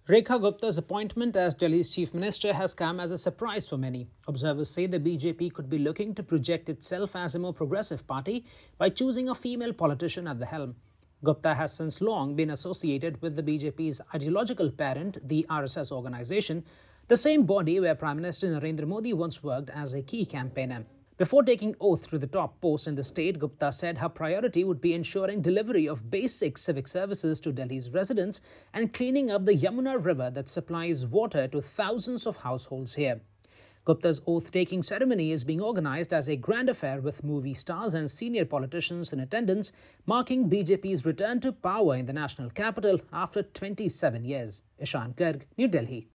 Rekha Gupta's appointment as Delhi's chief minister has come as a surprise for many. Observers say the BJP could be looking to project itself as a more progressive party by choosing a female politician at the helm. Gupta has since long been associated with the BJP's ideological parent, the RSS organization, the same body where Prime Minister Narendra Modi once worked as a key campaigner. Before taking oath to the top post in the state, Gupta said her priority would be ensuring delivery of basic civic services to Delhi's residents and cleaning up the Yamuna River that supplies water to thousands of households here. Gupta's oath-taking ceremony is being organized as a grand affair with movie stars and senior politicians in attendance, marking BJP's return to power in the national capital after 27 years. Ishan Garg, New Delhi.